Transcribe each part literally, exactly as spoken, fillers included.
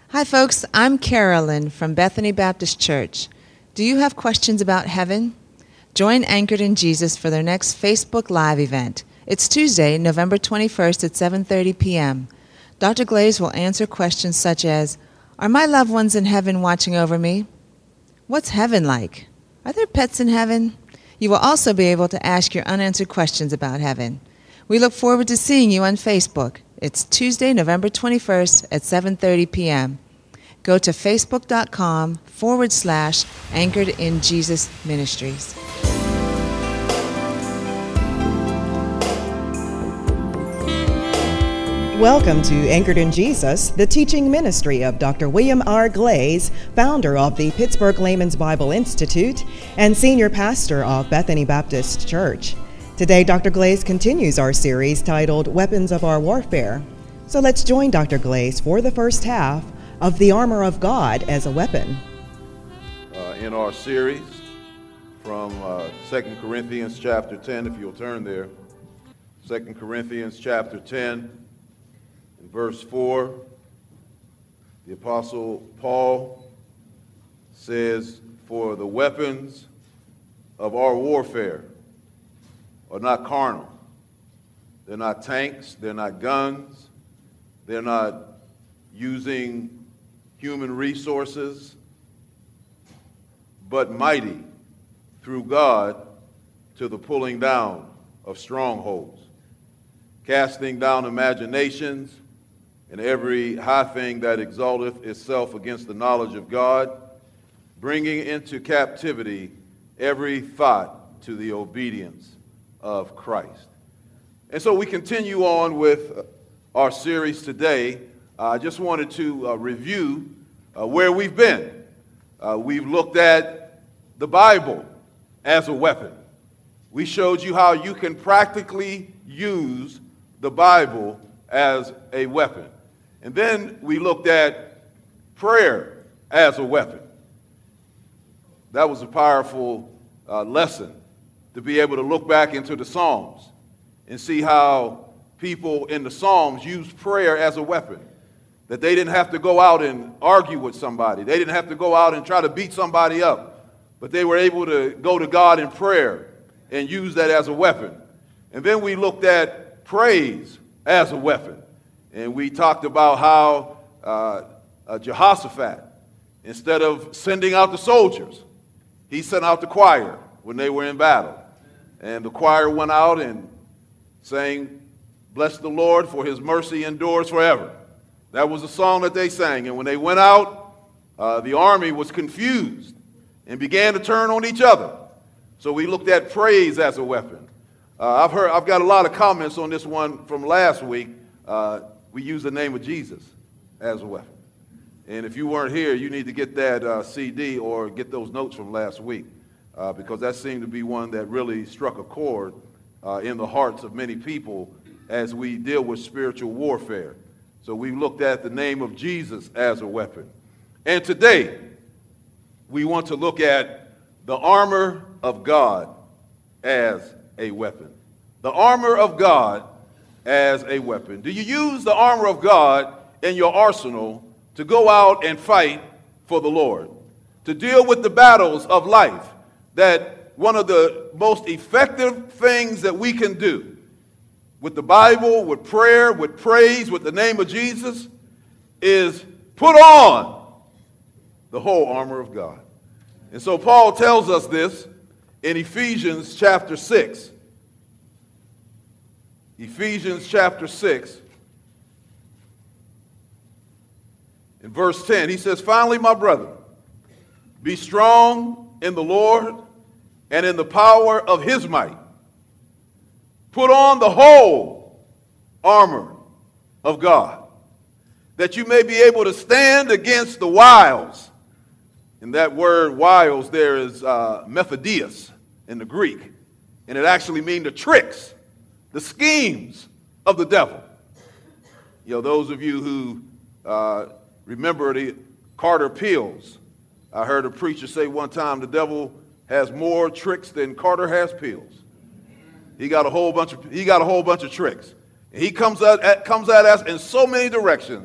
Hi, folks. I'm Carolyn from Bethany Baptist Church. Do you have questions about heaven? Join Anchored in Jesus for their next Facebook Live event. It's Tuesday, November twenty-first at seven thirty p.m. Doctor Glaze will answer questions such as, are my loved ones in heaven watching over me? What's heaven like? Are there pets in heaven? You will also be able to ask your unanswered questions about heaven. We look forward to seeing you on Facebook. It's Tuesday, November twenty-first at seven thirty p.m. Go to facebook.com forward slash Anchored in Jesus Ministries. Welcome to Anchored in Jesus, the teaching ministry of Doctor William R. Glaze, founder of the Pittsburgh Layman's Bible Institute and senior pastor of Bethany Baptist Church. Today, Doctor Glaze continues our series titled Weapons of Our Warfare. So let's join Doctor Glaze for the first half of the armor of God as a weapon. Uh, in our series from uh, Second Corinthians chapter ten, if you'll turn there. Second Corinthians chapter ten, in verse four, the Apostle Paul says, for the weapons of our warfare are not carnal. They're not tanks, they're not guns, they're not using human resources, but mighty through God to the pulling down of strongholds, casting down imaginations and every high thing that exalteth itself against the knowledge of God, bringing into captivity every thought to the obedience of Christ. And so we continue on with our series today. I uh, just wanted to uh, review uh, where we've been. Uh, we've looked at the Bible as a weapon. We showed you how you can practically use the Bible as a weapon. And then we looked at prayer as a weapon. That was a powerful uh, lesson, to be able to look back into the Psalms and see how people in the Psalms used prayer as a weapon. That they didn't have to go out and argue with somebody. They didn't have to go out and try to beat somebody up. But they were able to go to God in prayer and use that as a weapon. And then we looked at praise as a weapon. And we talked about how uh, uh, Jehoshaphat, instead of sending out the soldiers, he sent out the choir when they were in battle. And the choir went out and sang, bless the Lord, for his mercy endures forever. That was the song that they sang. And when they went out, uh, the army was confused and began to turn on each other. So we looked at praise as a weapon. Uh, I've heard, I've got a lot of comments on this one from last week. Uh, we use the name of Jesus as a weapon. And if you weren't here, you need to get that uh, C D or get those notes from last week. Uh, because that seemed to be one that really struck a chord uh, in the hearts of many people as we deal with spiritual warfare. So we looked at the name of Jesus as a weapon. And today, we want to look at the armor of God as a weapon. The armor of God as a weapon. Do you use the armor of God in your arsenal to go out and fight for the Lord? To deal with the battles of life? That one of the most effective things that we can do with the Bible, with prayer, with praise, with the name of Jesus, is put on the whole armor of God. And so Paul tells us this in Ephesians chapter six. Ephesians chapter six, in verse ten, he says, finally, my brethren, be strong in the Lord and in the power of his might. Put on the whole armor of God, that you may be able to stand against the wiles. And that word wiles there is uh, methodios in the Greek. And it actually means the tricks, the schemes of the devil. You know, those of you who uh, remember the Carter pills, I heard a preacher say one time the devil has more tricks than Carter has pills. He got a whole bunch of he got a whole bunch of tricks. And he comes at, at comes at us in so many directions,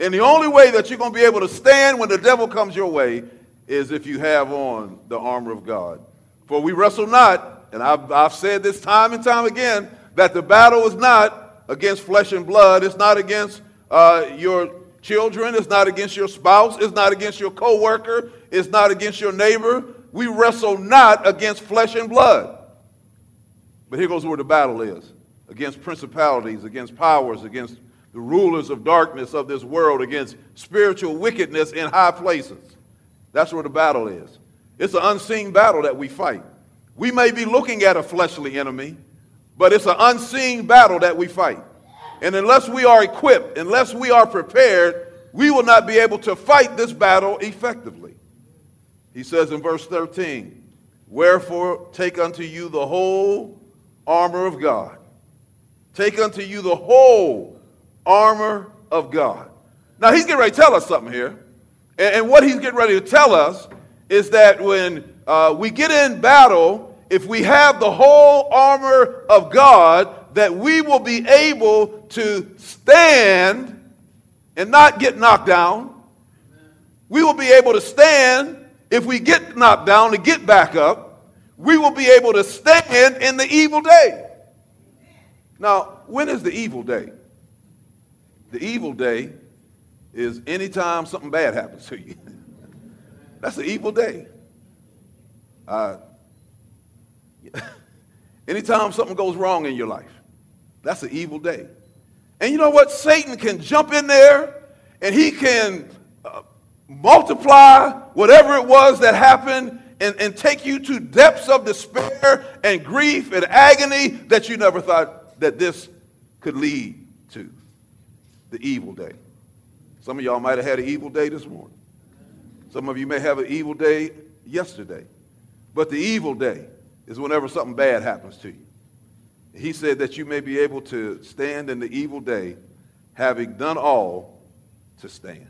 And the only way that you're going to be able to stand when the devil comes your way is if you have on the armor of God. For we wrestle not, and I've, I've said this time and time again, that the battle is not against flesh and blood. It's not against uh, your children. It's not against your spouse. It's not against your coworker. It's not against your neighbor. We wrestle not against flesh and blood. But here goes where the battle is. Against principalities, against powers, against the rulers of darkness of this world, against spiritual wickedness in high places. That's where the battle is. It's an unseen battle that we fight. We may be looking at a fleshly enemy, but it's an unseen battle that we fight. And unless we are equipped, unless we are prepared, we will not be able to fight this battle effectively. He says in verse thirteen, wherefore take unto you the whole armor of God. Take unto you the whole armor of God. Now he's getting ready to tell us something here. And, and what he's getting ready to tell us is that when uh, we get in battle, if we have the whole armor of God, that we will be able to stand and not get knocked down. We will be able to stand if we get knocked down to get back up. We will be able to stand in the evil day. Now, when is the evil day? The evil day is anytime something bad happens to you. That's the evil day. Uh, anytime something goes wrong in your life, that's the evil day. And you know what? Satan can jump in there and he can uh, multiply whatever it was that happened and, and take you to depths of despair and grief and agony that you never thought that this could lead to. The evil day. Some of y'all might have had an evil day this morning. Some of you may have an evil day yesterday. But the evil day is whenever something bad happens to you. He said that you may be able to stand in the evil day, having done all to stand.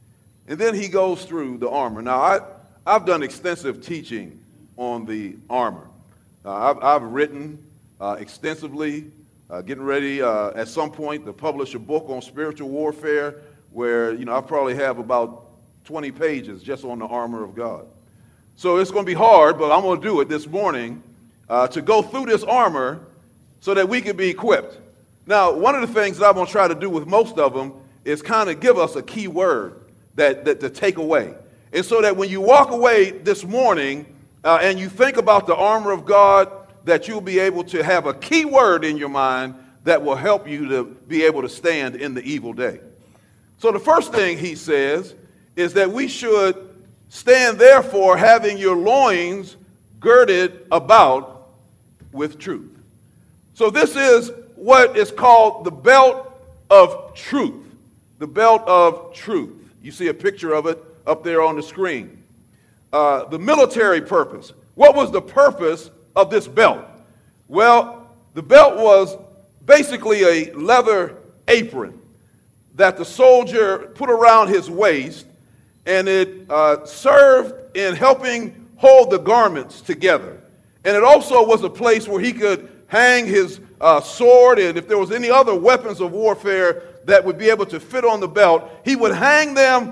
And then he goes through the armor. Now, I, I've done extensive teaching on the armor. Uh, I've, I've written uh, extensively, uh, getting ready uh, at some point to publish a book on spiritual warfare where, you know, I probably have about twenty pages just on the armor of God. So it's going to be hard, but I'm going to do it this morning uh, to go through this armor so that we can be equipped. Now, one of the things that I'm going to try to do with most of them is kind of give us a key word that, that to take away. And so that when you walk away this morning uh, and you think about the armor of God, that you'll be able to have a key word in your mind that will help you to be able to stand in the evil day. So the first thing he says is that we should stand therefore having your loins girded about with truth. So this is what is called the belt of truth. The belt of truth. You see a picture of it up there on the screen. Uh, the military purpose. What was the purpose of this belt? Well, the belt was basically a leather apron that the soldier put around his waist, and it uh, served in helping hold the garments together. And it also was a place where he could hang his uh, sword, and if there was any other weapons of warfare that would be able to fit on the belt, he would hang them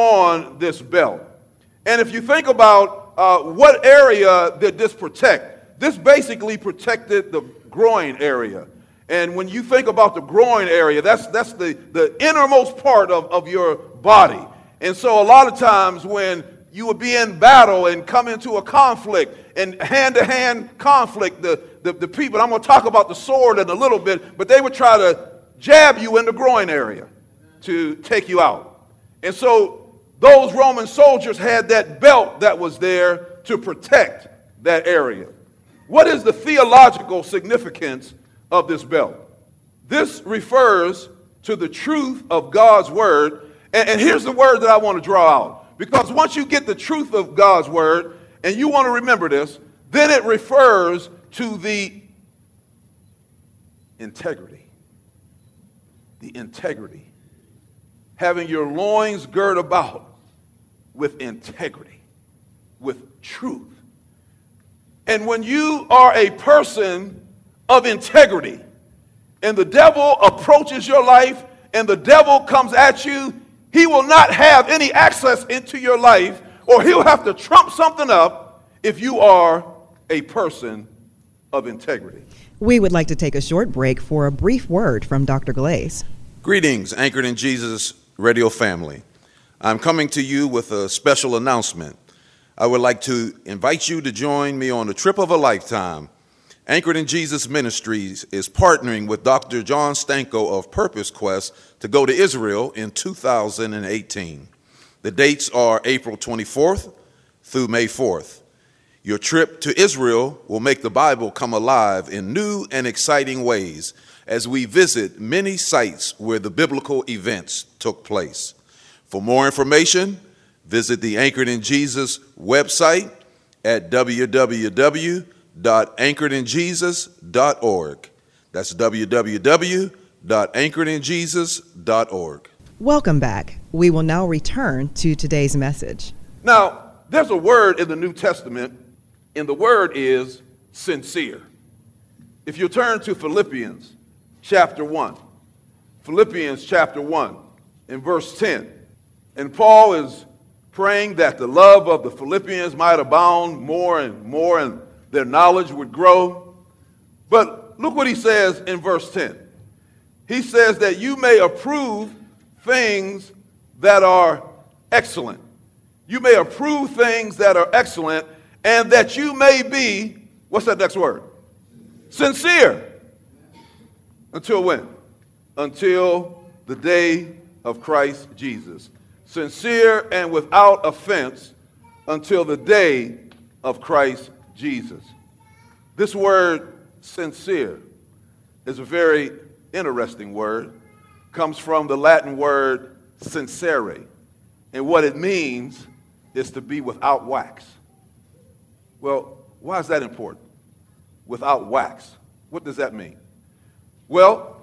on this belt. And if you think about uh, what area did this protect, this basically protected the groin area. And when you think about the groin area, that's, that's the, the innermost part of, of your body. And so a lot of times when you would be in battle and come into a conflict, and hand-to-hand conflict, the, the, the people, I'm going to talk about the sword in a little bit, but they would try to jab you in the groin area to take you out. And so those Roman soldiers had that belt that was there to protect that area. What is the theological significance of this belt? This refers to the truth of God's word. And, and here's the word that I want to draw out. Because once you get the truth of God's word, and you want to remember this, then it refers to the integrity. The integrity. Having your loins girt about with integrity, with truth. And when you are a person of integrity, and the devil approaches your life, and the devil comes at you, he will not have any access into your life, or he'll have to trump something up if you are a person of integrity. We would like to take a short break for a brief word from Doctor Glaze. Greetings, Anchored in Jesus radio family. I'm coming to you with a special announcement. I would like to invite you to join me on a trip of a lifetime. Anchored in Jesus Ministries is partnering with Doctor John Stanko of Purpose Quest to go to Israel in two thousand eighteen. The dates are April twenty-fourth through May fourth. Your trip to Israel will make the Bible come alive in new and exciting ways as we visit many sites where the biblical events took place. For more information, visit the Anchored in Jesus website at w w w dot anchored in jesus dot org. That's w w w dot anchored in jesus dot org. Welcome back. We will now return to today's message. Now, there's a word in the New Testament, and the word is sincere. If you turn to Philippians chapter one, Philippians chapter one and verse ten, and Paul is praying that the love of the Philippians might abound more and more and their knowledge would grow. But look what he says in verse ten. He says that you may approve things that are excellent. You may approve things that are excellent, and that you may be, what's that next word? Sincere. Until when? Until the day of Christ Jesus. Sincere and without offense until the day of Christ Jesus. This word sincere is a very interesting word. Comes from the Latin word sincere, and what it means is to be without wax. Well, why is that important? Without wax. What does that mean? Well,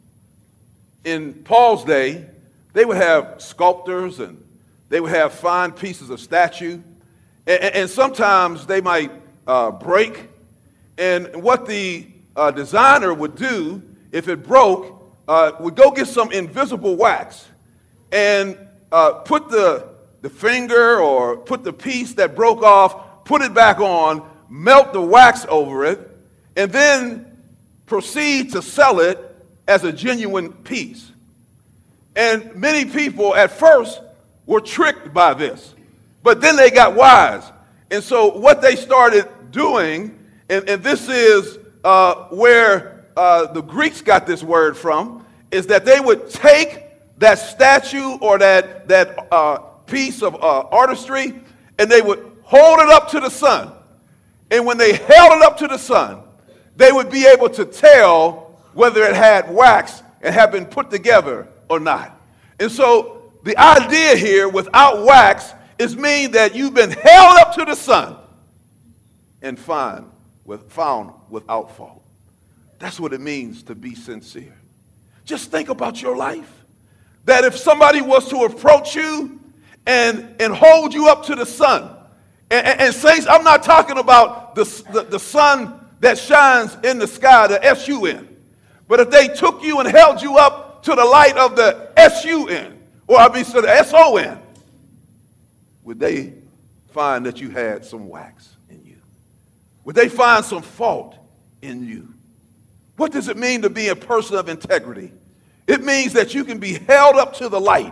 in Paul's day, they would have sculptors and they would have fine pieces of statue, and, and sometimes they might uh, break. And what the uh, designer would do, if it broke, uh, would go get some invisible wax and uh, put the, the finger or put the piece that broke off, put it back on, melt the wax over it, and then proceed to sell it as a genuine piece. And many people at first were tricked by this, but then they got wise. And so what they started doing, and, and this is uh, where uh, the Greeks got this word from, is that they would take that statue or that, that uh, piece of uh, artistry, and they would hold it up to the sun. And when they held it up to the sun, they would be able to tell whether it had wax and had been put together or not. And so the idea here without wax is mean that you've been held up to the sun and find, with, found without fault. That's what it means to be sincere. Just think about your life. That if somebody was to approach you and, and hold you up to the sun, and, and, and saints, I'm not talking about the, the, the sun that shines in the sky, the S U N. But if they took you and held you up to the light of the S U N, or I mean to the S O N, would they find that you had some wax in you? Would they find some fault in you? What does it mean to be a person of integrity? It means that you can be held up to the light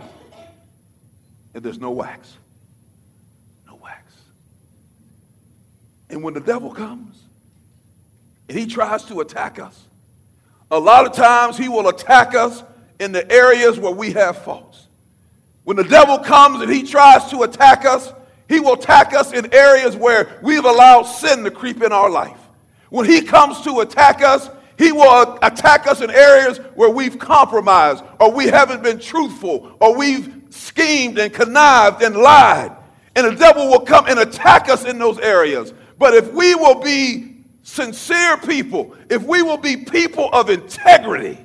and there's no wax. No wax. And when the devil comes and he tries to attack us, a lot of times he will attack us in the areas where we have faults. When the devil comes and he tries to attack us, he will attack us in areas where we've allowed sin to creep in our life. When he comes to attack us, he will attack us in areas where we've compromised, or we haven't been truthful, or we've schemed and connived and lied. And the devil will come and attack us in those areas. But if we will be sincere people, if we will be people of integrity,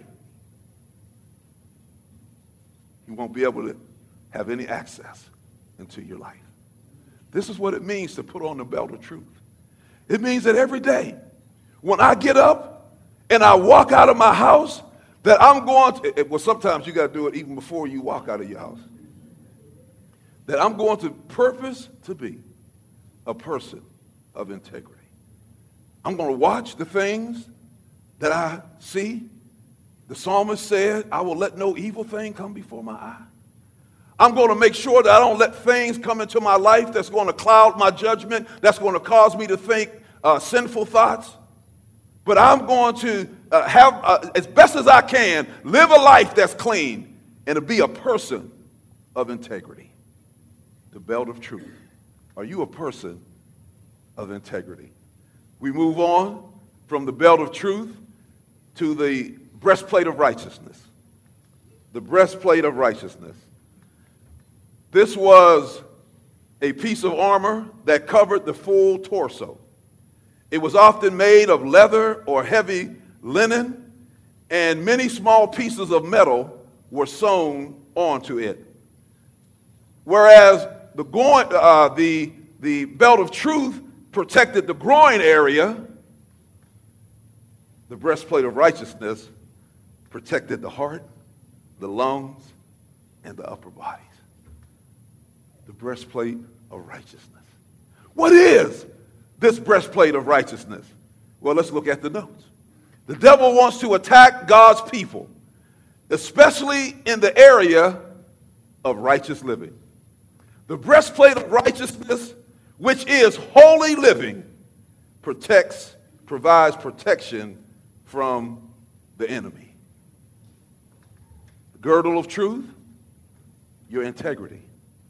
you won't be able to have any access into your life. This is what it means to put on the belt of truth. It means that every day when I get up and I walk out of my house, that I'm going to, well, sometimes you got to do it even before you walk out of your house. that I'm going to purpose to be a person of integrity. I'm going to watch the things that I see. The psalmist said, I will let no evil thing come before my eye. I'm going to make sure that I don't let things come into my life that's going to cloud my judgment, that's going to cause me to think uh, sinful thoughts. But I'm going to uh, have, uh, as best as I can, live a life that's clean and to be a person of integrity. The belt of truth. Are you a person of integrity? We move on from the belt of truth to the breastplate of righteousness. The breastplate of righteousness. This was a piece of armor that covered the full torso. It was often made of leather or heavy linen, and many small pieces of metal were sewn onto it. Whereas the, groin, uh, the, the belt of truth protected the groin area, the breastplate of righteousness protected the heart, the lungs, and the upper bodies. The breastplate of righteousness. What is this breastplate of righteousness? Well, let's look at the notes. The devil wants to attack God's people, especially in the area of righteous living. The breastplate of righteousness, which is holy living, protects, provides protection from the enemy. The girdle of truth, your integrity.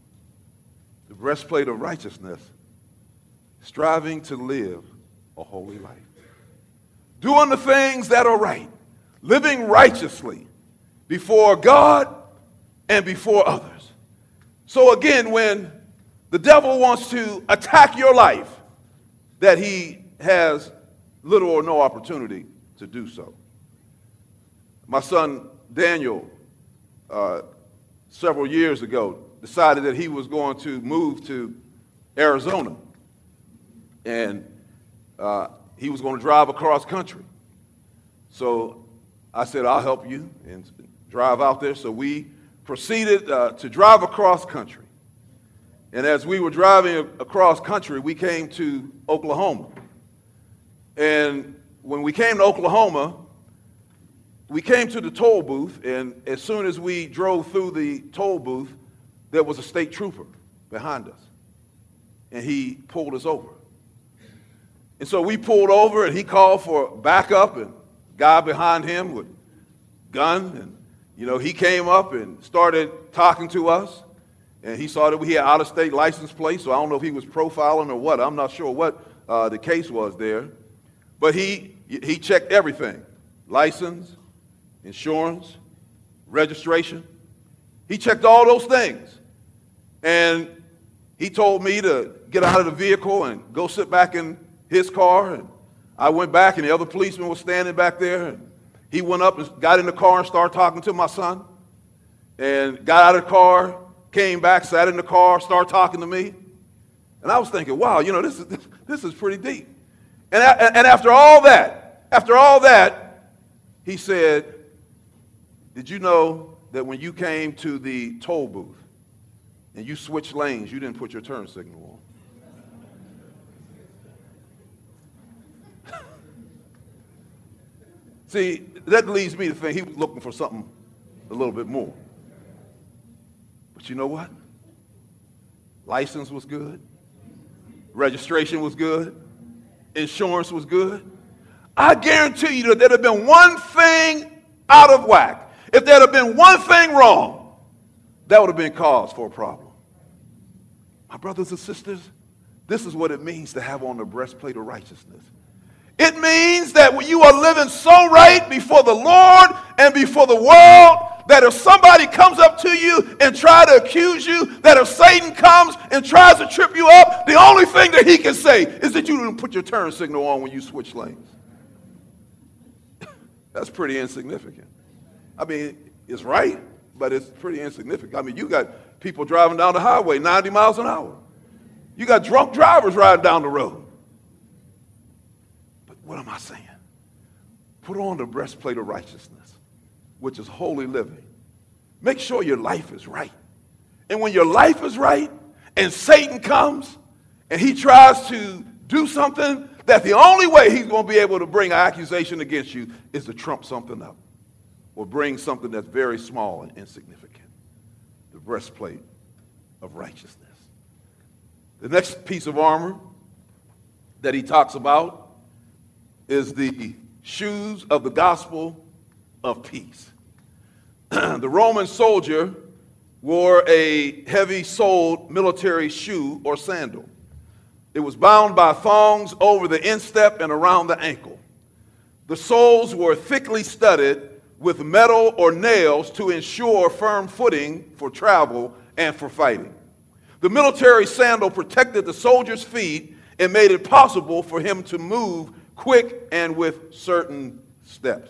The breastplate of righteousness, striving to live a holy life. Doing the things that are right, living righteously before God and before others. So again, when the devil wants to attack your life, that he has little or no opportunity to do so. My son Daniel, uh, several years ago, decided that he was going to move to Arizona. And uh, he was going to drive across country. So I said, I'll help you and drive out there. So we proceeded uh, to drive across country. And as we were driving across country, we came to Oklahoma. And when we came to Oklahoma, we came to the toll booth, and as soon as we drove through the toll booth, there was a state trooper behind us, and he pulled us over. And so we pulled over, and he called for backup, and a guy behind him with a gun, and you know, he came up and started talking to us, and he saw that we had out-of-state license plates, so I don't know if he was profiling or what. I'm not sure what uh, the case was there, but he he checked everything: license, insurance, registration. He checked all those things. And he told me to get out of the vehicle and go sit back in his car. And I went back, and the other policeman was standing back there. And he went up and got in the car and started talking to my son. And got out of the car, came back, sat in the car, started talking to me. And I was thinking, wow, you know, this is, this, this is pretty deep. And, and after all that, after all that, he said, did you know that when you came to the toll booth and you switched lanes, you didn't put your turn signal on? See, that leads me to think he was looking for something a little bit more. But you know what? License was good. Registration was good. Insurance was good. I guarantee you that there'd have been one thing out of whack. If there'd have been one thing wrong, that would have been cause for a problem. My brothers and sisters, this is what it means to have on the breastplate of righteousness. It means that when you are living so right before the Lord and before the world, that if somebody comes up to you and try to accuse you, that if Satan comes and tries to trip you up, the only thing that he can say is that you didn't put your turn signal on when you switch lanes. That's pretty insignificant. I mean, it's right, but it's pretty insignificant. I mean, you got people driving down the highway ninety miles an hour. You got drunk drivers riding down the road. But what am I saying? Put on the breastplate of righteousness, which is holy living. Make sure your life is right. And when your life is right and Satan comes and he tries to do something, that the only way he's going to be able to bring an accusation against you is to trump something up or bring something that's very small and insignificant, the breastplate of righteousness. The next piece of armor that he talks about is the shoes of the gospel of peace. The Roman soldier wore a heavy-soled military shoe or sandal. It was bound by thongs over the instep and around the ankle. The soles were thickly studded with metal or nails to ensure firm footing for travel and for fighting. The military sandal protected the soldier's feet and made it possible for him to move quick and with certain steps.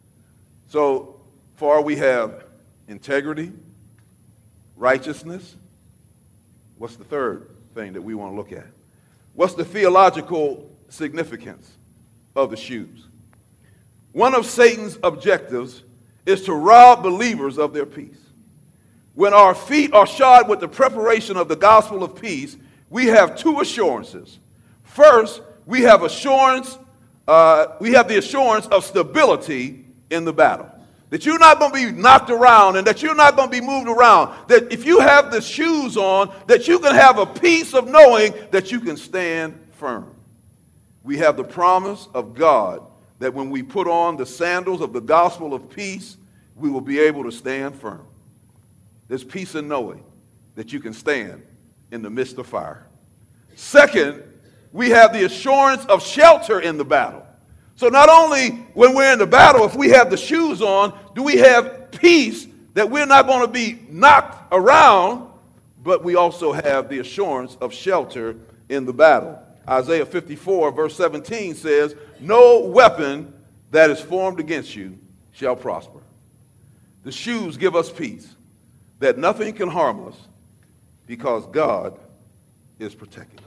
So far we have integrity, righteousness. What's the third thing that we want to look at? What's the theological significance of the shoes? One of Satan's objectives is to rob believers of their peace. When our feet are shod with the preparation of the gospel of peace, we have two assurances. First, we have assurance, uh, we have the assurance of stability in the battle. That you're not going to be knocked around and that you're not going to be moved around. That if you have the shoes on, that you can have a peace of knowing that you can stand firm. We have the promise of God that when we put on the sandals of the gospel of peace, we will be able to stand firm. There's peace in knowing that you can stand in the midst of fire. Second, we have the assurance of shelter in the battle. So not only when we're in the battle, if we have the shoes on, do we have peace that we're not going to be knocked around, but we also have the assurance of shelter in the battle. Isaiah fifty-four, verse seventeen says, "No weapon that is formed against you shall prosper." The shoes give us peace, that nothing can harm us because God is protecting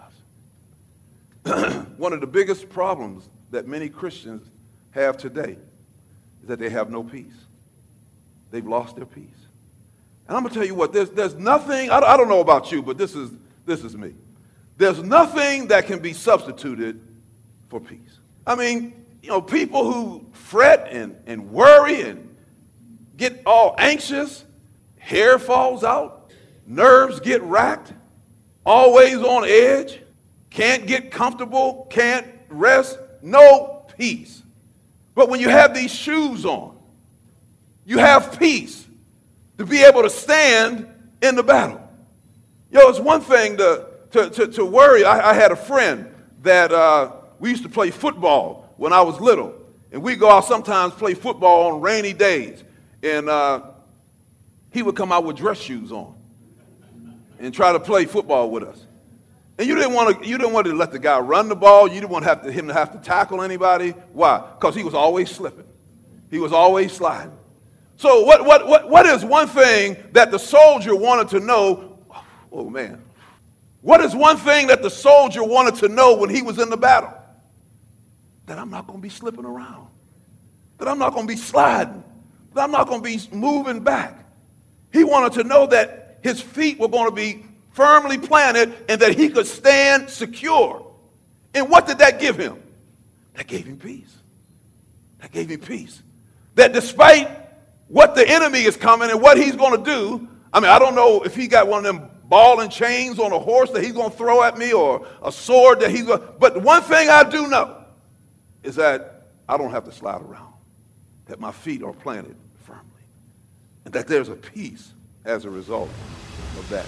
us. One of the biggest problems that many Christians have today is that they have no peace. They've lost their peace. And I'm going to tell you what, there's, there's nothing, I, I don't know about you, but this is, this is me. There's nothing that can be substituted for peace. I mean, you know, people who fret and, and worry and get all anxious, hair falls out, nerves get racked, always on edge, can't get comfortable, can't rest, no peace. But when you have these shoes on, you have peace to be able to stand in the battle. Yo, it's one thing to, to, to, to worry. I, I had a friend that uh, we used to play football when I was little. And we go out sometimes play football on rainy days. And uh, he would come out with dress shoes on and try to play football with us. And you didn't want to, you didn't want to let the guy run the ball. You didn't want to have to, him to have to tackle anybody. Why? Because he was always slipping. He was always sliding. So what, what, what, what is one thing that the soldier wanted to know? Oh, man. What is one thing that the soldier wanted to know when he was in the battle? That I'm not going to be slipping around. That I'm not going to be sliding. That I'm not going to be moving back. He wanted to know that his feet were going to be firmly planted and that he could stand secure. And what did that give him? That gave him peace. That gave him peace. That despite what the enemy is coming and what he's going to do, I mean, I don't know if he got one of them ball and chains on a horse that he's going to throw at me or a sword that he's going to, but one thing I do know is that I don't have to slide around, that my feet are planted firmly, and that there's a peace as a result of that.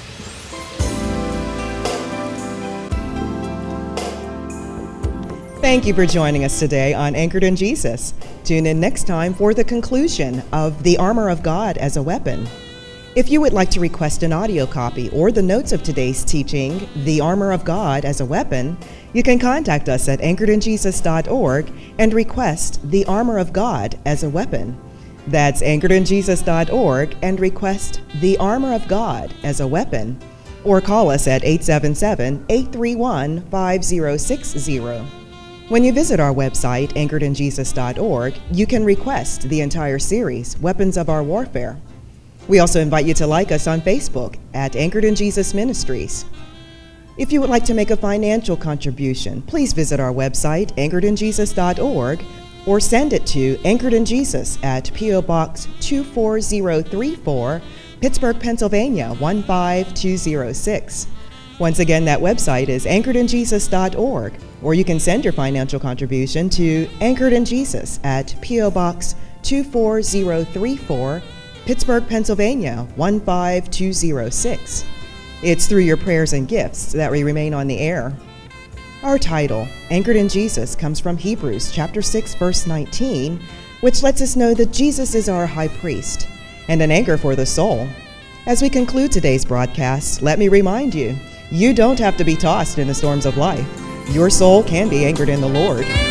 Thank you for joining us today on Anchored in Jesus. Tune in next time for the conclusion of The Armor of God as a Weapon. If you would like to request an audio copy or the notes of today's teaching, The Armor of God as a Weapon, you can contact us at anchored in jesus dot org and request The Armor of God as a Weapon. That's anchored in jesus dot org and request The Armor of God as a Weapon. Or call us at eight seven seven, eight three one, five zero six zero. When you visit our website, anchored in jesus dot org, you can request the entire series, Weapons of Our Warfare. We also invite you to like us on Facebook at Anchored in Jesus Ministries. If you would like to make a financial contribution, please visit our website, anchored in jesus dot org, or send it to Anchored in Jesus at P O Box two four zero three four, Pittsburgh, Pennsylvania one five two zero six. Once again, that website is anchored in jesus dot org, or you can send your financial contribution to Anchored in Jesus at P O Box two four zero three four, Pittsburgh, Pennsylvania one five two zero six. It's through your prayers and gifts that we remain on the air. Our title, Anchored in Jesus, comes from Hebrews chapter six, verse nineteen, which lets us know that Jesus is our high priest and an anchor for the soul. As we conclude today's broadcast, let me remind you, you don't have to be tossed in the storms of life. Your soul can be anchored in the Lord.